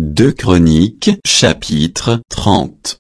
2 Chroniques, chapitre 30.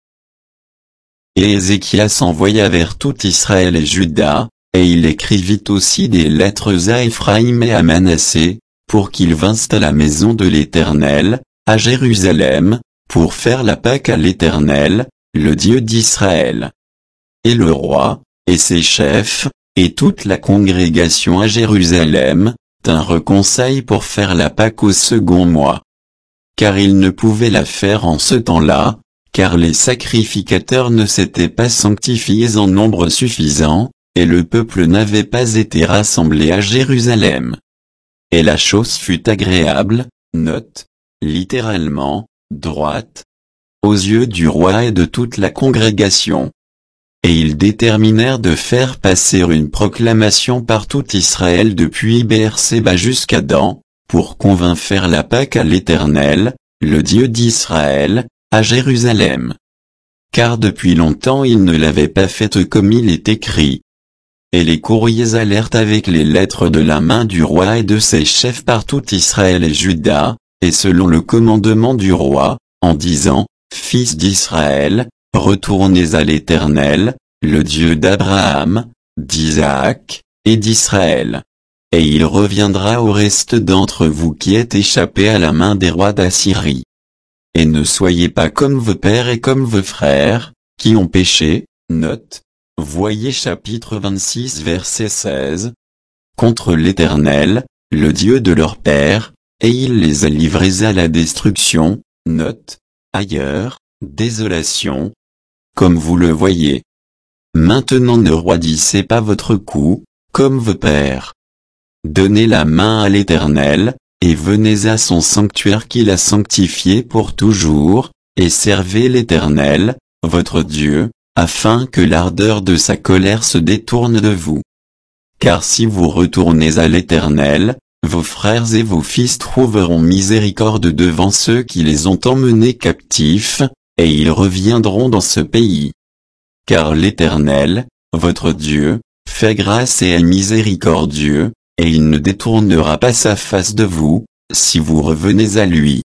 Et Ézéchias envoya vers tout Israël et Juda, et il écrivit aussi des lettres à Éphraïm et à Manassé, pour qu'ils vinssent à la maison de l'Éternel, à Jérusalem, pour faire la Pâque à l'Éternel, le Dieu d'Israël. Et le roi, et ses chefs, et toute la congrégation à Jérusalem, tinrent conseil pour faire la Pâque au second mois. Car ils ne pouvaient la faire en ce temps-là, car les sacrificateurs ne s'étaient pas sanctifiés en nombre suffisant, et le peuple n'avait pas été rassemblé à Jérusalem. Et la chose fut agréable, note, littéralement, droite, aux yeux du roi et de toute la congrégation. Et ils déterminèrent de faire passer une proclamation par tout Israël depuis Beer-Séba jusqu'à Dan, pour convaincre faire la Pâque à l'Éternel, le Dieu d'Israël, à Jérusalem. Car depuis longtemps ils ne l'avaient pas faite comme il est écrit. Et les courriers allèrent avec les lettres de la main du roi et de ses chefs par tout Israël et Juda, et selon le commandement du roi, en disant, Fils d'Israël, retournez à l'Éternel, le Dieu d'Abraham, d'Isaac, et d'Israël. Et il reviendra au reste d'entre vous qui êtes échappés à la main des rois d'Assyrie. Et ne soyez pas comme vos pères et comme vos frères, qui ont péché, note, voyez chapitre 26 verset 16, contre l'Éternel, le Dieu de leur père, et il les a livrés à la destruction, note, ailleurs, désolation, comme vous le voyez. Maintenant ne roidissez pas votre cou, comme vos pères. Donnez la main à l'Éternel, et venez à son sanctuaire qu'il a sanctifié pour toujours, et servez l'Éternel, votre Dieu, afin que l'ardeur de sa colère se détourne de vous. Car si vous retournez à l'Éternel, vos frères et vos fils trouveront miséricorde devant ceux qui les ont emmenés captifs, et ils reviendront dans ce pays. Car l'Éternel, votre Dieu, fait grâce et est miséricordieux, et il ne détournera pas sa face de vous, si vous revenez à lui.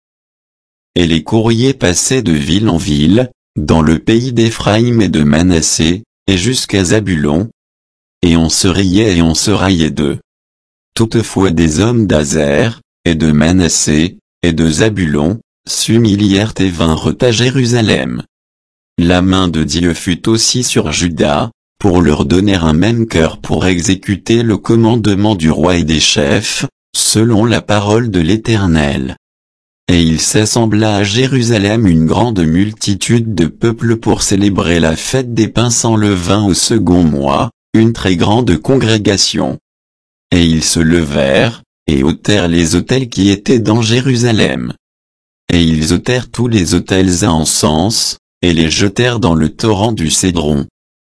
Et les courriers passaient de ville en ville, dans le pays d'Éphraïm et de Manassé, et jusqu'à Zabulon. Et on se riait et on se raillait d'eux. Toutefois des hommes d'Azer, et de Manassé, et de Zabulon, s'humilièrent et vinrent à Jérusalem. La main de Dieu fut aussi sur Juda, pour leur donner un même cœur pour exécuter le commandement du roi et des chefs, selon la parole de l'Éternel. Et il s'assembla à Jérusalem une grande multitude de peuples pour célébrer la fête des pains sans levain au second mois, une très grande congrégation. Et ils se levèrent, et ôtèrent les autels qui étaient dans Jérusalem. Et ils ôtèrent tous les autels à encens, et les jetèrent dans le torrent du Cédron.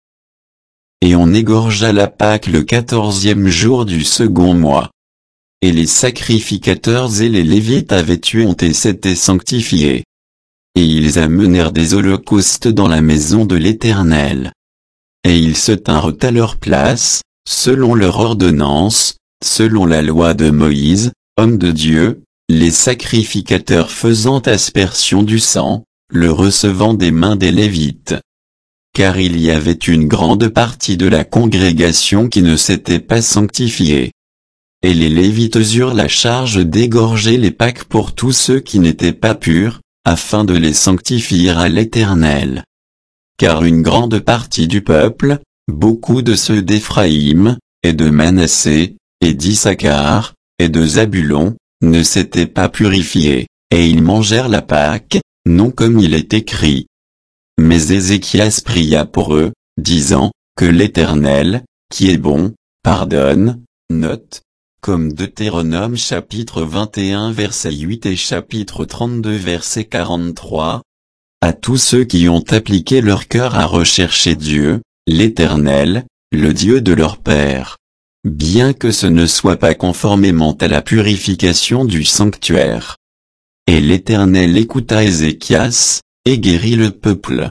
Et on égorgea la Pâque le 14e jour du second mois. Et les sacrificateurs et les Lévites avaient tué et s'étaient sanctifiés. Et ils amenèrent des holocaustes dans la maison de l'Éternel. Et ils se tinrent à leur place, selon leur ordonnance, selon la loi de Moïse, homme de Dieu, les sacrificateurs faisant aspersion du sang, le recevant des mains des Lévites. Car il y avait une grande partie de la congrégation qui ne s'était pas sanctifiée. Et les Lévites eurent la charge d'égorger les Pâques pour tous ceux qui n'étaient pas purs, afin de les sanctifier à l'Éternel. Car une grande partie du peuple, beaucoup de ceux d'Éphraïm, et de Manassé, et d'Issachar, et de Zabulon, ne s'étaient pas purifiés, et ils mangèrent la Pâque, non comme il est écrit. Mais Ézéchias pria pour eux, disant, que l'Éternel, qui est bon, pardonne, note, comme Deutéronome chapitre 21 verset 8 et chapitre 32 verset 43, à tous ceux qui ont appliqué leur cœur à rechercher Dieu, l'Éternel, le Dieu de leur père. Bien que ce ne soit pas conformément à la purification du sanctuaire. Et l'Éternel écouta Ézéchias, et guérit le peuple.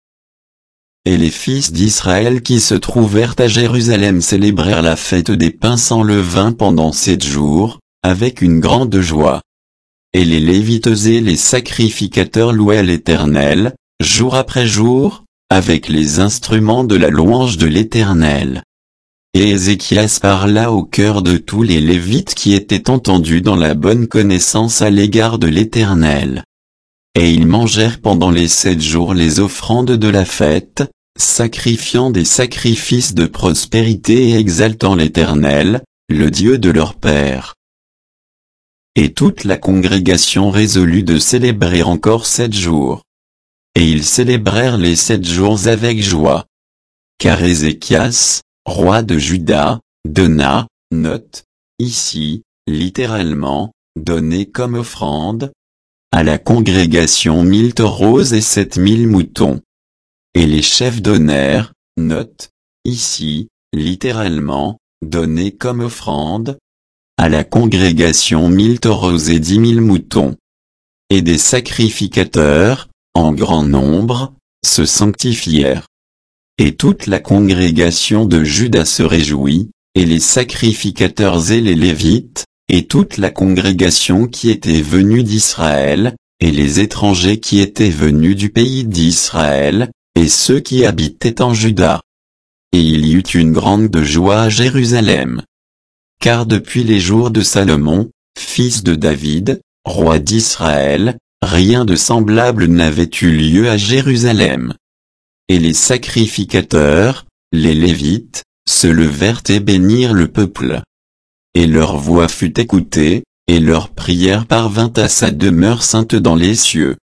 Et les fils d'Israël qui se trouvèrent à Jérusalem célébrèrent la fête des pains sans levain pendant 7 jours, avec une grande joie. et les Lévites et les sacrificateurs louaient l'Éternel, jour après jour, avec les instruments de la louange de l'Éternel. Et Ézéchias parla au cœur de tous les Lévites qui étaient entendus dans la bonne connaissance à l'égard de l'Éternel. Et ils mangèrent pendant les 7 jours les offrandes de la fête, sacrifiant des sacrifices de prospérité et exaltant l'Éternel, le Dieu de leur père. Et toute la congrégation résolut de célébrer encore 7 jours. Et ils célébrèrent les 7 jours avec joie. Car Ézéchias, roi de Juda, donna, note, ici, littéralement, donné comme offrande, à la congrégation 1000 taureaux et 7000 moutons. Et les chefs donnèrent, note, ici, littéralement, donné comme offrande, à la congrégation 1000 taureaux et 10 000 moutons. Et des sacrificateurs, en grand nombre, se sanctifièrent. Et toute la congrégation de Juda se réjouit, et les sacrificateurs et les Lévites, et toute la congrégation qui était venue d'Israël, et les étrangers qui étaient venus du pays d'Israël, et ceux qui habitaient en Juda. Et il y eut une grande joie à Jérusalem. Car depuis les jours de Salomon, fils de David, roi d'Israël, rien de semblable n'avait eu lieu à Jérusalem. Et les sacrificateurs, les Lévites, se levèrent et bénirent le peuple. Et leur voix fut écoutée, et leur prière parvint à sa demeure sainte dans les cieux.